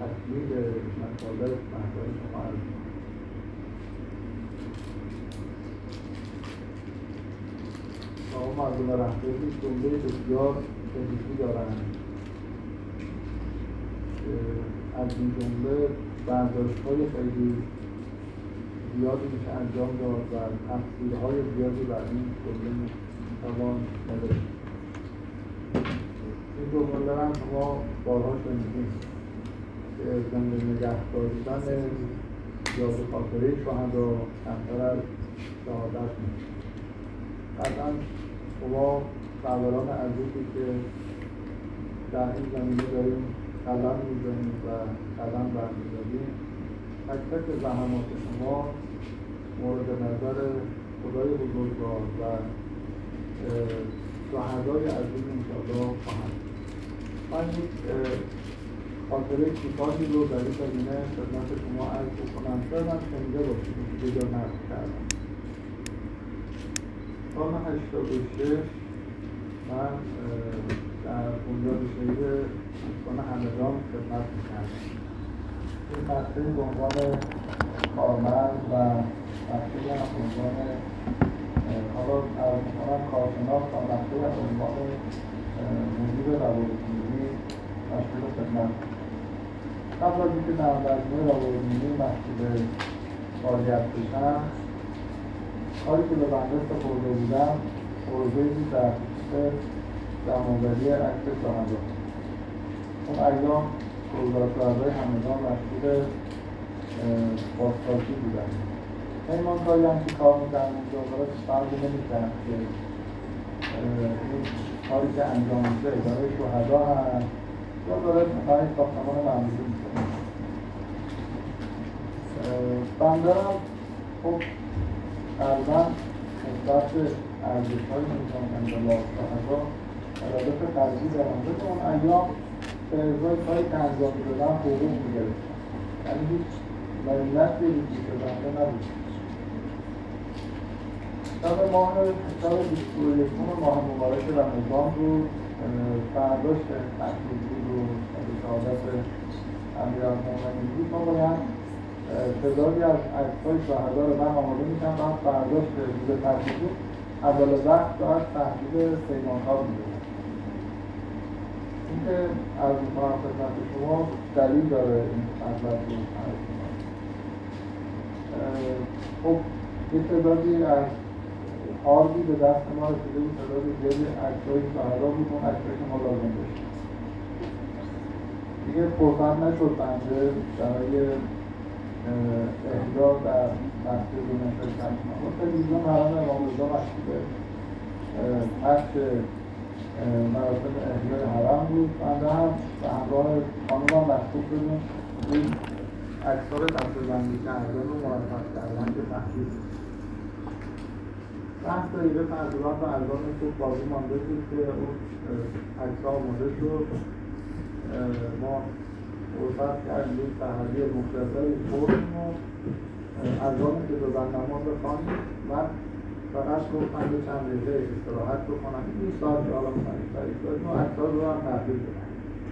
تکمیل مطالب محضر شما عرض می‌کنم. شما مردم رهبری جمله بسیار شنیدی دارند از این جمله برداشت‌های خیلی زیادی میشه انجام داد و تفسیرهای زیادی بر این جمله میتوان نوشت. این جمله هم شما بارها شنیدید که زنده نگه داشتن یاد خاطره شهدا کمتر از شهادت نیست. قطعا شما سروران عزیزی که در این زمینه داریم قلم می‌زنیم و قلم برمی‌داریم، تک تک زحمات شما مورد نظر خدای بزرگوار و شهدای عزیز انشاءالله خواهد. من یک خاطره کوتاهی رو در این زمینه خدمت شما عرض بکنم. شاید هم شنیده باشید که جا نقل کردم. سال 86 من در بنیاد شهید دوستان همدان خدمت می‌کردم. این مقطعی به عنوان کارمند و مقطعی هم به عنوان حالا از می‌کنم کارشناس و مقطعی هم به عنوان مدیر روابط‌عمومی مشغول خدمت بودم. قبل از اینکه در مجموعه روابط‌عمومی مشغول فعالیت بشم، کاری که به بنده سپرده بودم پروژه‌ای بود در خصوص جمع‌آوری عکس شهدا. اون ایام شهدای همدان مشغول بازسازی بودن. پیمان کاری هم که کار می‌کردن اونجا براش فرقی نمی‌کرد که این کاری که انجام میشه اداره شهدا هست یا داره برای ساختمان معمولی می‌کنه. بنده هم خب تقریباً نسبت ارزش‌های نظام انقلاب شهدا ارادت قلبی دارم. به اون ایام به ازای کاری که انجام می‌دادم حقوق می‌گرفتم. یعنی هیچ ملتی روزی که بنده نبود. شب 21 ماه مبارک رمضان بود. برداشت تحصیلی رو از شهادت امیرالمومنین بود. ما باید تعدادی از عکس‌های شهدا رو من آماده می‌کردم. برداشت روز تحصیلی اول وقت از تحصیل سیمان‌ها می‌دادم. اینکه از می‌کنم خدمت شما دلیل داره این مطلب رو عرض می‌کنم. خب یه تعدادی از آردی به دست ما رسیده بود، تعداد زیادی عکس‌های شهدا بود، اون عکس‌هایی که ما لازم داشتیم. دیگه فرصت نشد بنده برای احیا در مسجد نشستن کنم. با تلویزیون حرم امام رضا مشغول پخش مراسم احیای حرم بود. بنده هم به همراه خانومم مشغول شدیم این عکس‌ها رو دسته‌بندی کردن و معرفت کردن که تحصیل بود. 10 دقیقه تقریبا به اذان صبح باقی مانده بود که اون عکس‌ها آماده شد. ما فرصت کردیم یک تحریه مختصری خوردیم و اذان که دو زن نماز رو خواندیم و فقط گفتم به چند دقیقه استراحت بکنم. این ساعت که حالا می‌خوایم تعریف داریم و عکس‌ها رو هم تحویل بدم.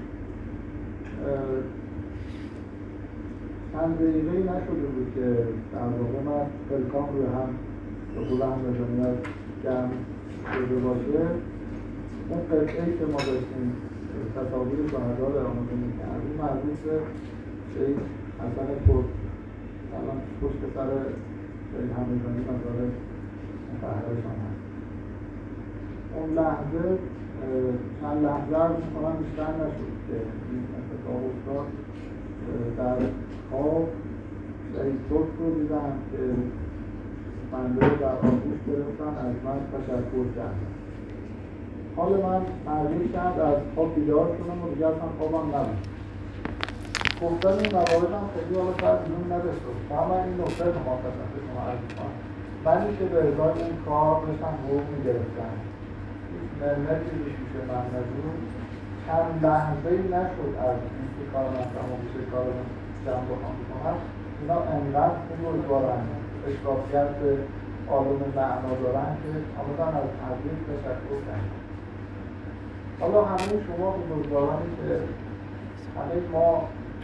چند دقیقه‌ای نشده بود که در واقع من پلکام روی هم به قول همدانی‌ها جمع شده باشه. اون قطعه‌ای که ما داشتیم تصاویر شهدا رو آماده می‌کردیم مربوط به شهید حسن کرد الان پشت سر شهید همدانی مزار مطهرشان هست. اون لحظه چند لحظه عرض می‌کنم بیشتر نشد که این اتفاق افتاد. در خواب شهید کرد رو دیدم که بنده رو در آغوش گرفتن از من تشکر کردن. حال من تغییر کرد، از خواب بیدار شدم و دیگه اصلا خوابم نبود. گفتن این موارد هم خیلی حالا شاید بیرون نداشته بود. اما این نکته رو ما خدمت شما عرض می‌کنم. منی که به ازای این کار داشتم حقوق می‌گرفتم، هیچ منتی روش میشه من نجور، چند لحظه‌ای نشد از اینکه کار نستم و بیشه کار جمع بخوام بکنم. اینا انقدر خوب امیدوارن، اشرافیت عالم معنا دارن که آمدن از تبریک تشکر کردن. حالا همه شما بزرگوارانی که همه ما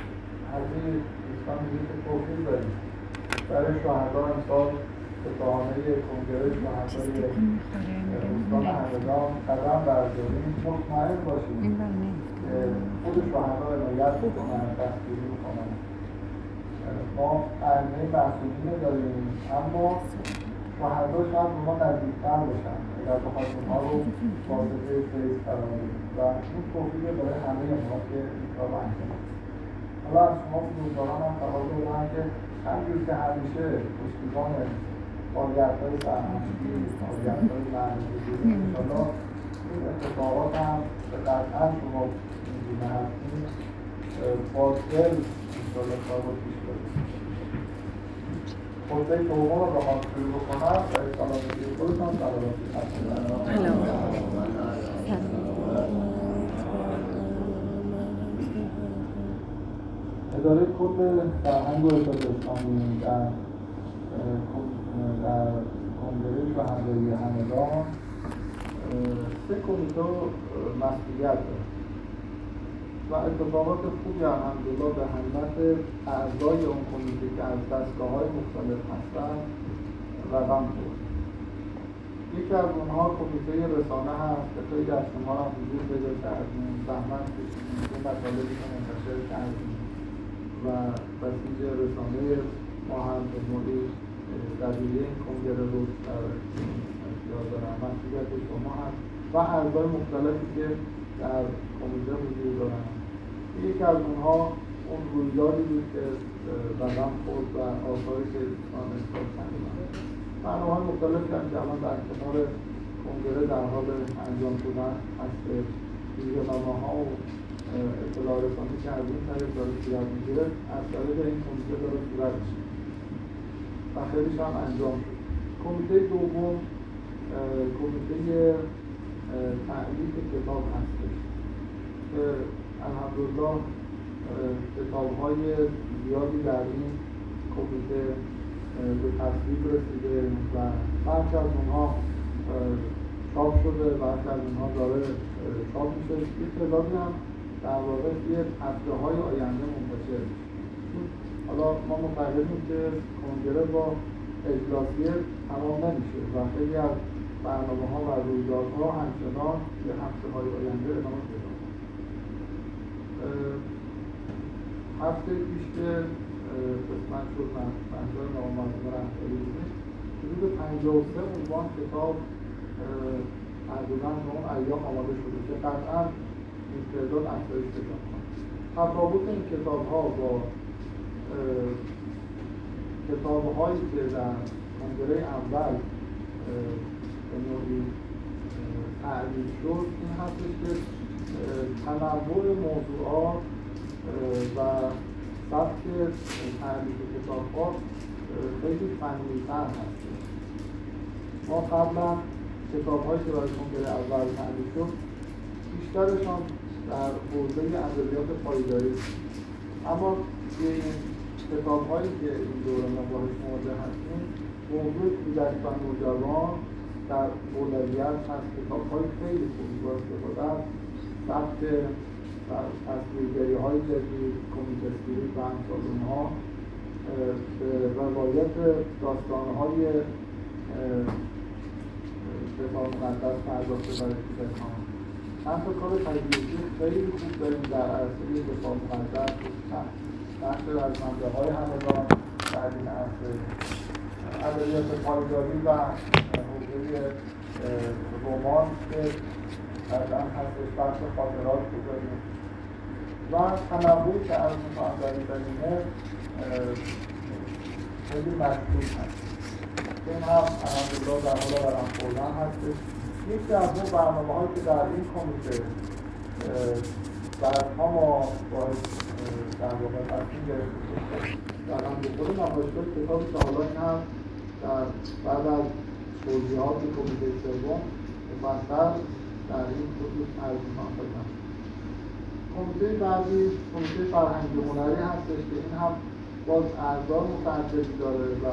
همه دوستان میگه که توفیق داریم برای شهدا امسال ستاهانه کنگره شهدای استان همدان قدم برداریم. مطمئن باشیم که خود شهدا عنایت میکنن، دستگیری میکنن. ما قرنه معصومین داریم، اما شهدا شاید به ما نزدیک‌تر بشن اگر بخوایم اونها رو واسطه فیض قرار بدیم و این توفیق برای همه ما که این کار رو انجام بدیم. حالا از شما بزرگواران هم تقاضا دارم که همجور که همیشه پشتیبان فعالیت‌های فرهنگی، فعالیت‌های معنوی انشاءالله این اتفاقات هم که قطعا شما می‌دونه هستیم با دل انشاءالله کار رو پیش بریم. خطبه دوم رو با ما شروع بکنم و سلامتی خودتان سلامتی اداره کل فرهنگ و ارشاد اسلامی در کنگره شهدای همدان 3 کمیته مسئولیت داره و اتفاقات خوبی الحمدلله به همت اعضای اون کمیته که از دستگاه‌های مختلف هستند رقم خورد. یکی از اونها کمیته رسانه هست که خیلی از شما هم حضور پیدا کردیم، زحمت کشیدیم، این مطالبی که منتشر کردیم و بسیج رسانه ما هم به نوعی دبیره این کنگره رو در اختیار دارن. مسئولیت شما هست و اعضای مختلفی که در کمیته حضور دارن. یکی از اونها اون رویدادی بود که رقم خورد و آثاری که دوستان اشتراک کردن. برنامه‌های مختلفی هم که الان در کنار کنگره در حال انجام شدن هست. ویژه‌نامه‌ها و اطلاع رسانی که از این طریق داره صورت میگیره از طریق این کمیته داره صورت میشه و خیلیش هم انجام شد. کمیته دوم کمیته تألیف کتاب هستش که الحمدلله کتاب‌های زیادی در این کمیته به تصویب رسیده و برخی از اونها چاپ شده، برخی از اونها داره چاپ میشه. یک تعدادی هم در واقع توی هفته‌های آینده منتشر میشه. حالا ما معتقدیم که کنگره با اجلاسیه تمام نمیشه و خیلی از برنامه‌ها و رویدادها همچنان توی هفته‌های آینده ادامه پیدا کنه. هفته پیش که قسمت شد منظور نامزد رهبری بودیم حدود 53 عنوان کتاب تقریباً به اون ایام آماده شده که قطعاً این تعداد افزایش پیدا کنه. تفاوت این کتاب‌ها با کتاب‌هایی که در کنگره اول به نوعی تعریف شد این هستش که تنوع موضوعات و سبک تعریف کتاب‌ها خیلی فنی‌تر هستش. ما قبلا کتاب‌هایی که برای کنگره اول تعریف شد بیشترشان در حوزه ادبیات پایداری، اما این کتاب‌هایی که این دوره ما باهاش مواجه هستیم موضوع کودک و نوجوان در اولویت هست. کتاب‌های خیلی خوبی با استفاده از سبک تصویرگری‌های جدید، کمیک اسکریپت و امثال اونها به روایت داستان‌های کتاب مقدس پرداخته برای کودکان. چند تا کار تجربی خیلی خوب داریم در عرصه کتاب مقدس، بخش رزمنده‌های همدان در این عرصه، ادبیات پایداری و حوزه رمان که بعداً هستش، بخش خاطرات که داریم و تنوعی که از می‌کنم در این زمینه خیلی مطلوب هست. این هم الحمدلله در حال رقم خوردن هستش. یکی از اون برنامه‌هایی که در این کمیته بعدها ما باید در واقع تصمیم گرفتیم رقم بخوریم نمایشگاه کتابی که حالا این هم بعد از توضیحات کمیته سوم مفصل در این خصوص عرض می‌کنم خدمت. کمیته بعدی کمیته فرهنگی هنری هستش که این هم باز اعضا متعددی داره و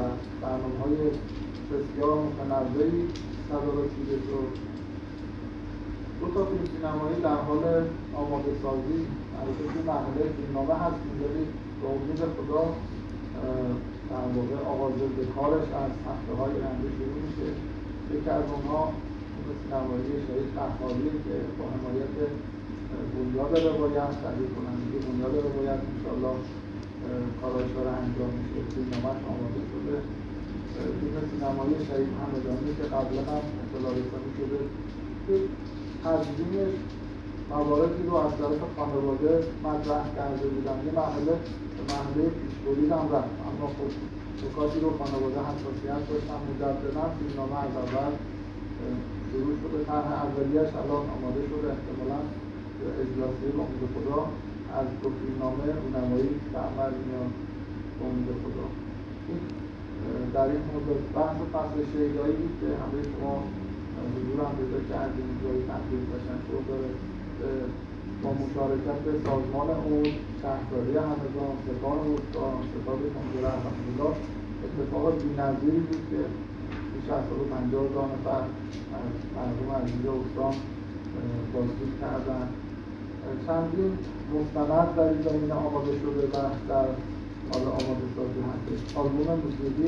برنامه‌های بسیار متنوعی تدارک دیده شد. دو تا فیلم سینمایی در حال آماده سازی البته توی مرحله فیلمنامه هست. می‌ذارید به امید خدا در واقع آغاز به کارش از هفته‌های آینده شروع میشه. یکی از اونها فیلم سینمایی شهید قحطاریه که با حمایت بنیاد روایت، تهیه کننده بنیاد روایت انشاءالله کاراش داره انجام میشه. فیلمنامه‌اش آماده شده. فیلم سینمایی شهید همدانی که قبلا هم اطلاع رسانی شده که تدوینش مواردی رو از طرف خانواده مطرح کرده بودن. یه مرحله پیش‌برید هم رفت، اما خب نکاتی رو خانواده حساسیت داشتن. مجدداً فیلمنامه از اول شروع شده. طرح اولیه‌اش الان آماده شده، احتمالاً اجلاسیه با امید خدا از دو فیلمنامه رونمایی به عمل میاد با امید خدا. در این موضوع بحث فصل شیدایی بود که همه شما حضور هم پیدا کردیم. جایی تحقیق تشکر داره با مشارکت سازمان اون، شهرداری همدان، سپاه استان، ستاد کنگره الحمدلله اتفاق بی‌نظیری بود که بیش از 150,000 نفر از مردم عزیز استان بازدید کردن. چندین مستند در این زمینه آماده شده و در حال آماده سازی هستش. آلبوم موسیقی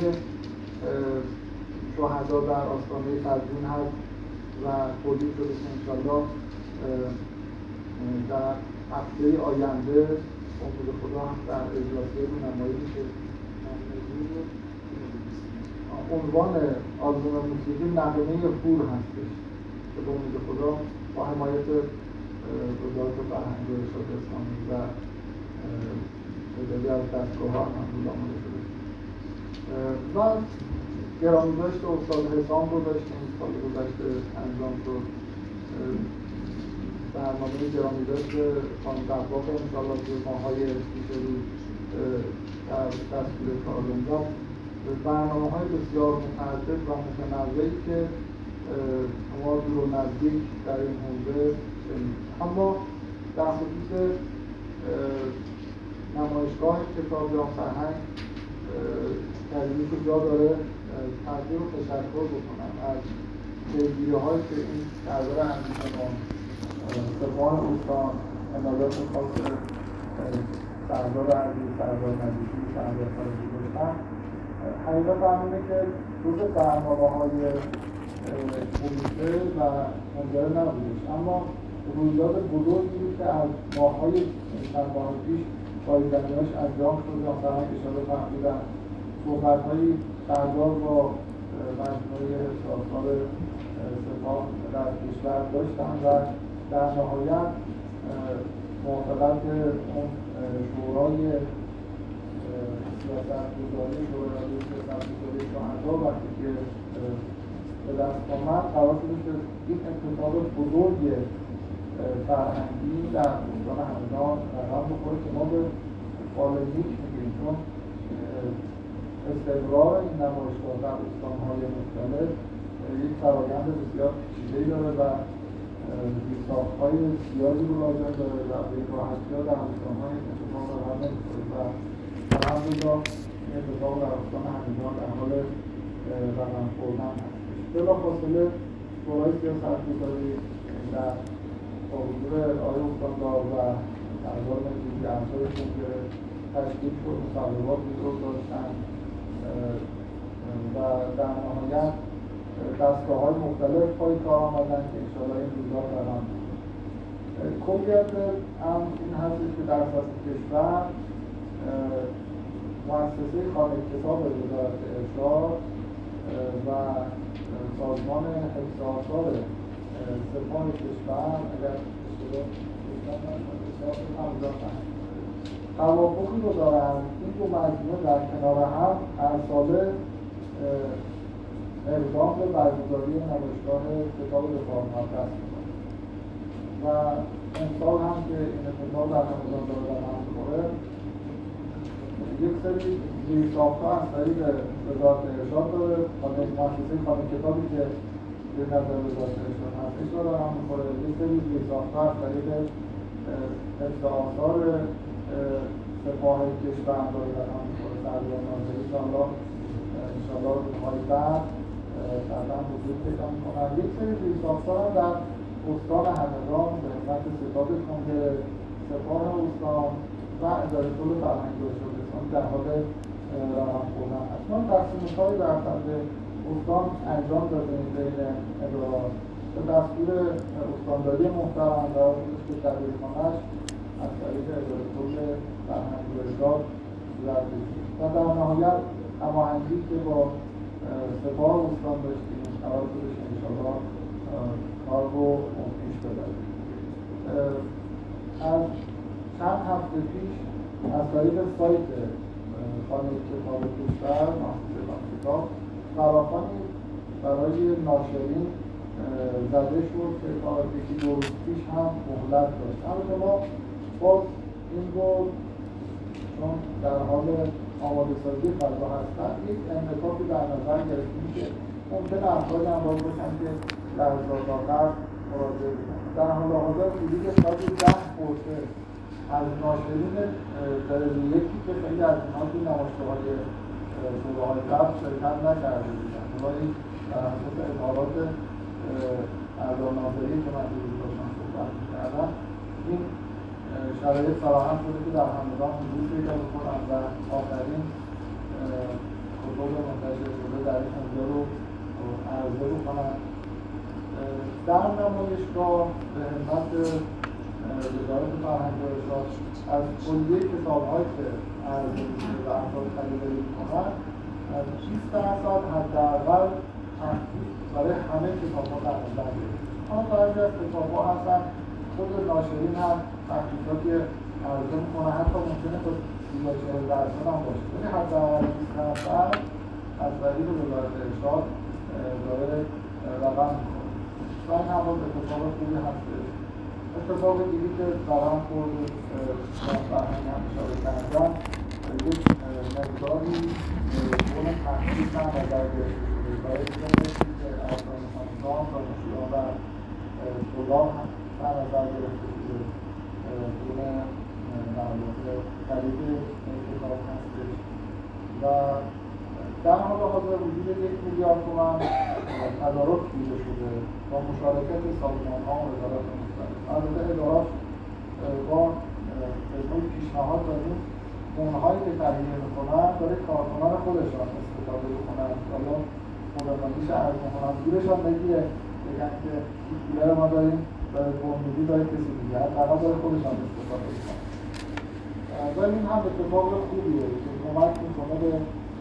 شهدا در آستانه تدوین هست و تولید شده که انشاءالله در هفته آینده امید خدا هم در اجلاسیه رونمایی میشه. عنوان آلبوم موسیقی نغمه هور هستش که به امید خدا با حمایت وزارت فرهنگ و ارشاد اسلامی و تعدادی از دستگاه‌ها الحمدلله آماده شده. و گرامی‌داشت استاد حسام رو داشتیم، سال گذشته انجام شد. برنامه گرامی‌داشت خانم دباغ انشاءالله توی ماه‌های پیش رو در دستور کار انجام. برنامه‌های بسیار متعدد و متنوعی که شما دور و نزدیک در این حوزه شنید. اما در خصوص نمایشگاه کتاب یا فرهنگ کلیمی که جا داره تقدیر و تشکر بکنم از پیگیری‌هایی که این سردار انجمن سپاه استان، عنایات خاص سردار عزیز، سردار نجیبی، سردار خارجی داشتن. حقیقت همینه که روز برنامه‌های بوده و منجر نبودش، اما رویداد بزرگی بود که از ماه‌های چند ماه پیش پاییزنی‌هاش انجام شده. مثلا اشاره فرمودن صحبت‌هایی سردار با مجموعه سازمان سپاه در کشور داشتن و در نهایت موافقت اون شورای سیاست‌گذاری شهدا وقتی که به دست آمد قرار شده که این اتفاق بزرگ فرهنگی در استان همدان رقم بخوره که ما به فالنیک میگیم، چون استقرار این نمایشگاه در استان‌های مختلف یک فرآیند بسیار پیچیده‌ای داره و زیرساخت‌های زیادی رو لازم داره و به این راحتی‌ها در استان‌های اتفاق رقم نمی‌خوره و الحمدلله این اتفاق در استان همدان در حال رقم خوردن هستش. بلافاصله شورای سیاست‌گذاری در با حضور آقای استاندار و سردار نجیبی اعضایشون که تشکیل شد، مصوباتی رو داشتن و در نهایت دستگاه‌های مختلف پای کار آمدن که انشاءالله این روزها رقم بود. کلیت امر این هستش که در سطح کشور مؤسسه خانه کتاب وزارت ارشاد و سازمان حفظ آثار سپاه کشور اگر توافقی رو دارن این دو مجموعه در کنار هم هر ساله اقدام به برگزاری نمایشگاه کتاب دفاع مقدس می‌کنه و امسال هم که این اتفاق در همدان داره رقم می‌خوره یک سری زیرساخت‌ها از طریق وزارت ارشاد داره. مؤسسه خانه کتابی که به نظر وزارت ارشاد هستش داره رقم می‌خوره. یک سری زیرساخت‌ها از طریق حفظ آثار سپاه کشور داره رقم می‌خوره. سردار ناظری انشاءالله روزهای بعد بعدا وجود پیدا می‌کنن. یک سری زیرساخت‌ها هم در استان همدان به خدمت ستادتون که سپاه استان و اداره طول فرهنگ و ارشاد در حال رقم خوردن هست. ما تقسیم‌های در سطح استان انجام دادیم بین ادارات به دستور استانداری محترم و که دبیرخانه‌اش از طریق اداره طول فرهنگ و ارشاد صورت گرفت و در نهایت هماهنگی که با سپاه استان داشتیم قرار بودش انشاءالله کار رو پیش ببریم. از چند هفته پیش از طریق سایت خانه کتاب کشور محصول کتاب فراخوانی برای ناشرین زده شد که تا یکی دو روز پیش هم مهلت داشت. البته ما باز این رو چون در حال آماده سازی فضا هستن یک انعطافی در نظر گرفتیم که ممکنه افرادی هم باید باشن که لحظات آخر مراجعه بکنن. در حال حاضر حدود شاید 10 پرسه از ناشرین درجه یکی که خیلی از اینها توی نمایشگاه‌های شورای قبل شرکت نکرده بودن. ولی در اساس اظهارات اعضای ناظرین که من دیروز داشتم صحبت می‌کردم این شرایط فراهم شده که در همدان حضور پیدا بکنن و آخرین کتب منتشر شده در این حوزه رو عرضه بکنن. در نمایشگاه به همت وزارت فرهنگ و ارشاد از کلیه کتاب‌هایی که عرضه می‌شه و افراد خریداری می‌کنن 20% حداقل تخفیف برای همه کتاب‌ها در نظر گرفته. اما بعضی از کتاب‌ها هستن خود ناشرین هم تخفیفاتی عرضه می‌کنن، حتی ممکنه تا 30-40% هم باشه، ولی حداقل 20% از طریق وزارت ارشاد داره رقم می‌کنه. و این هم باز اتفاق خوبی هستش. اتفاق دیگه که برام خورد فرهنگ هم اشاره کردم یک مقداری اون تخصیص هم نظر گرفته شده برای سنشی که افراد خاندان دانشجویان و طلاب هم در نظر گرفته شده اون نمایش خرید این کتاب هستش و در حال حاضر وجود 1 میلیارد تومان تدارک دیده شده با مشارکت سازمان‌ها و وزارات مختلف. البته ادارات با به‌طور پیشنهاد دادیم اونهایی که تهیه می‌کنن برای کارکنان خودشان استفاده بکنن. حالا مدرمانیش از مهمانگیرشان بگیره بگن که این کولر ما داریم برای بومیدی برای کسی دیگه فقط برای خودشان استفاده بکنن. و این هم اتفاق خوبیه که کمک می‌کنه به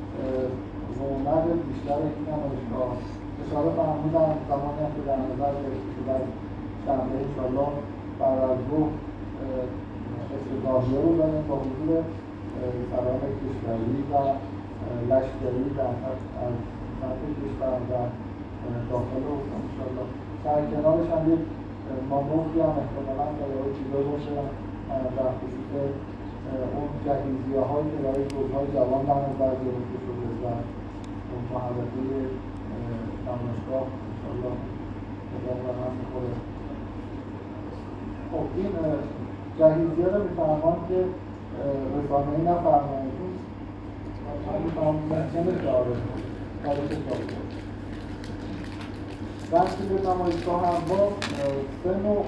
رونق بیشتر این نمایشگاه. اشاره فرمودن زمانی هم که در نظر گرفته شده شنبه انشاءالله بعد از ظهر افتتاحیه رو داریم با حضور سران کشوری و لشکری در سطح کشور و داخل استان انشاءالله. در کنارش هم یک مانوری هم احتمالاً برای چیزایی باشه در خصوص اون جهیزیه‌هایی که برای زوج‌های جوان در نظر گرفته شده و محوطه نمایشگاه انشاءالله رقم می‌خوره. خب این جهیزیه رو می‌فرمان که رسانه‌ای نفرمایید می‌فرمان ممکنه داره تاریخ داره بحثی به نمایشگاه هم با 3 نوع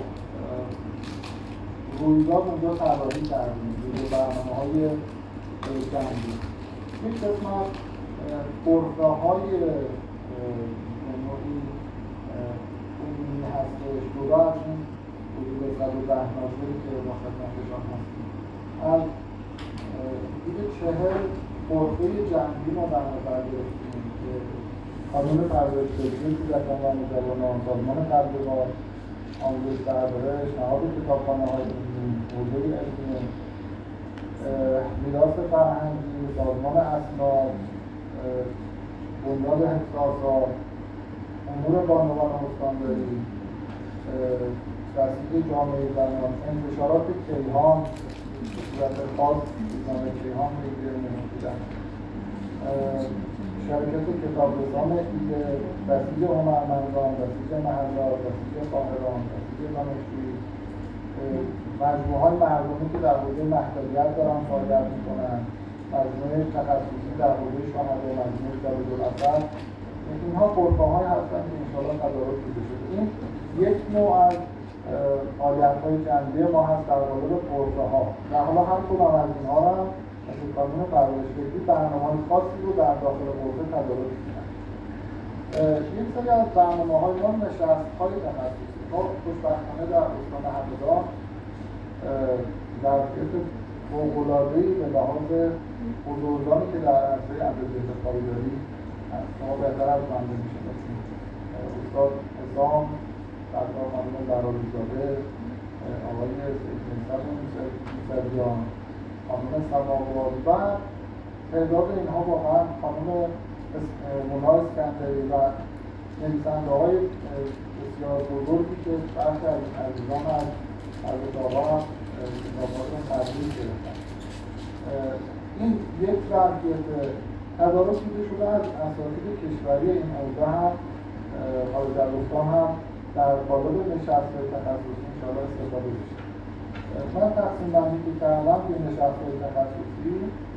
رویداد اونجا طراحی کردیم روی برنامه‌های جنگی. یک قسمت برهه‌های نوعی عمومی هستش جدا از این حدود 110 ناظری که ما خدمتشان هستیم. از حدود 40 برهه جنگی ما در نظر گرفتیم که قانون پرورش تجویز کودکان و نوجوانان، سازمان تبلیغات، آموزش پرورش، نهاد کتابخانه‌های علمی، حوزه علمی، میراث فرهنگی، سازمان اسناد، بنیاد احساسات، امور بانوان استانداری، تأسیس جامعه زنان، انتشارات کیهان به صورت خاص روزنامه کیهان میگیره نمی‌دونم شرکت کتابرسان ایده، بسیج هنرمندان، بسیج محلات، بسیج خواهران، بسیج دانشجویی، مجموعه‌های مردمی که در حوزه محتویت دارن فعالیت می‌کنن، مجموعه تخصصی در حوزه شاهنامه، مجموعه جاویدالاثر، اینها غرفه‌هایی هستن که انشاءالله تدارک دیده شده. این یک نوع از فعالیت‌های جنگی ما هست در مورد قرصه‌ها و حالا هر کدام از اینها را مثل کانون پرورش فکری برنامه‌های خاصی رو در داخل قرصه تدارک می‌کنن. یک سری از برنامه‌های ما نشست‌های تخصصی ما خوشبختانه در استان همدان در حیث فوق‌العاده‌ای به لحاظ بزرگانی که در عرصه اندازه‌گیری خاریداری هست. شما بهتر از من می‌شناسید. استاد حسام، سردار خانم ضراری‌زاده، آقای سید موسویان، خانم سماوار و تعداد اینها واقعا خانم مونا اسکندری و نویسنده‌های بسیار بزرگی که برخی از عزیزان از حضرت آقا هم کتاب‌هاشون تدریس گرفتن. این یک ظرفیت تدارک دیده شده از اساتید کشوری این حوزه هم حالا در استان هم در قالب نشست‌های تخصصی انشاءالله استفاده بشه. من تقسیم بندی که کردم توی نشست‌های تخصصی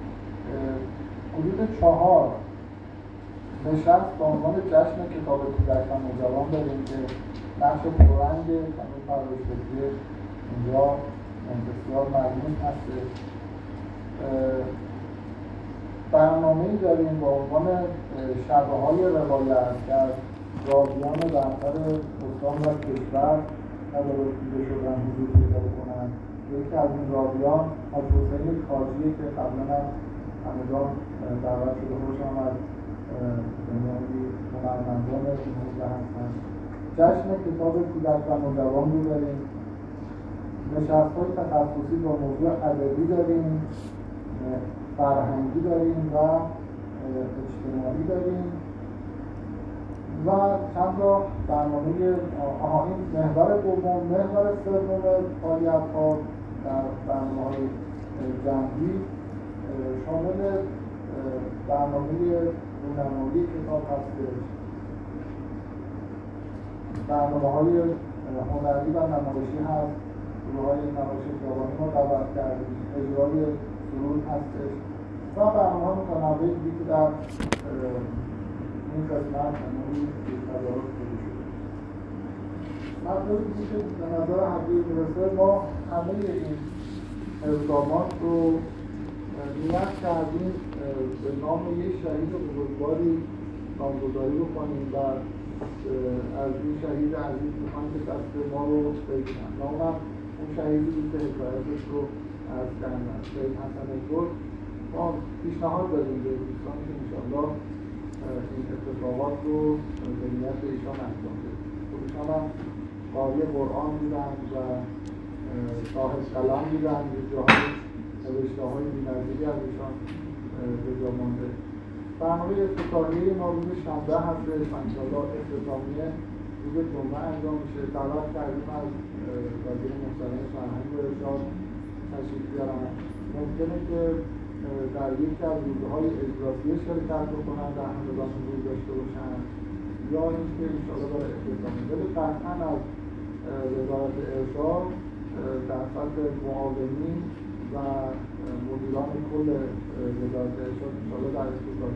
حدود 4 نشست به عنوان جشن کتاب کودک و نوجوان داریم که نقش پررنگ کانون پرورش فکری اینجا بسیار مضمون هستش. برنامه‌ای داریم با عنوان شبه‌های روایت که از راویان برتر استان و کشور تدارک دیده شدن حضور پیدا بکنند. یکی از این راویان حاج حسین کاجی که قبلا هم همگان دعوت شده خوش آمد دنیایی هنرمندان این حوزه هستند. جشن کتاب کودک و نوجوان رو داریم. نشست‌های تخصصی با موضوع ادبی داریم، فرهنگی داریم و اجتماعی داریم و چند تا برنامه این محور دوم، محور سوم فعالیت‌ها در برنامه‌های جنگی شامل برنامه رونمایی کتاب هستش، برنامه‌های هنری و نمایشی هست، گروه‌های نمایش خیابانی ما دعوت کردیم، اجرای سرود هستش و برنامه‌های متنوعی که در این قسمت نمایی تدارک دیده شده. مطلبی که به نظر حقیقی میرسه ما همه این اقدامات رو نیت کردیم به نام یک شهید بزرگواری نامگذاری بکنیم و از این شهید عزیز میخوایم که دست ما رو بگیرن. نامم اون شهیدی بود که حکایتش رو از کردن شهید حسن گل. ما پیشنهاد داریم به دوستان که انشاءالله این اتفاقات رو به نیت ایشان انجام بدیم. خودشان هم قاری قرآن بودن و صاحب کلام بودن، یه جاهای نوشته‌های بی‌نظیری از ایشان به جا مانده. برنامه افتتاحیه ما روز شنبه هستش و انشاءالله اختتامیه روز جمعه انجام میشه. دعوت کردیم از وزیر محترم فرهنگ و ارشاد تشریف بیارن. ممکنه که در یکی از روزهای اجراسیه شرکت بکنن، در همدان حضور داشته باشن یا اینکه انشاءالله برای اختتامیه. ولی قطعاً از وزارت ارشاد در سطح معاونین و مدیران کل وزارت ارشاد انشاءالله در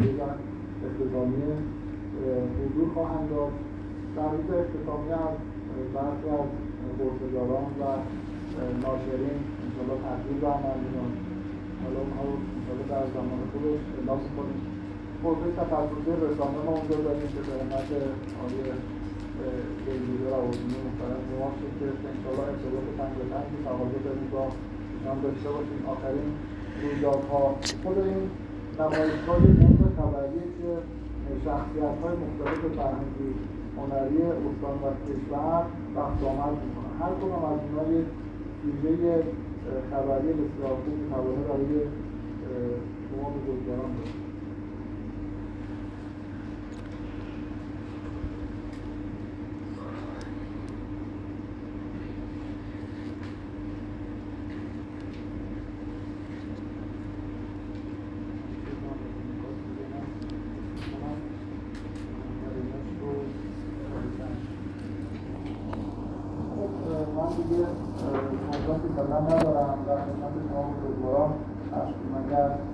اختتامیه حضور خواهند داشت. در روز اختتامیه از برخی از غرفه‌داران و ناشرین انشاءالله تحویل برنامه می‌دن. حالا اونها رو انشاءالله در زمان خودش اعلام می‌کنیم. حوزه تخصصی رسانه ما اونجا داریم که به همت آقای بهزیده روادینی محترم نماز شد که انشاءالله ارتباط تنگ به تنگی تقاضا داریم با هم داشته باشیم. آخرین رویدادها خود این نمایشگاه موضوع خبریه که شخصیت‌های مختلف فرهنگی هنری استان و کشور بخت آمد می‌کنن. هر کدام از اینها یک ویژه خبری بسیار خوب می‌توانه برای شما بزرگواران داشت. دیگه موضوعی که کلا ندارم در خدمت شما بزرگواران مگر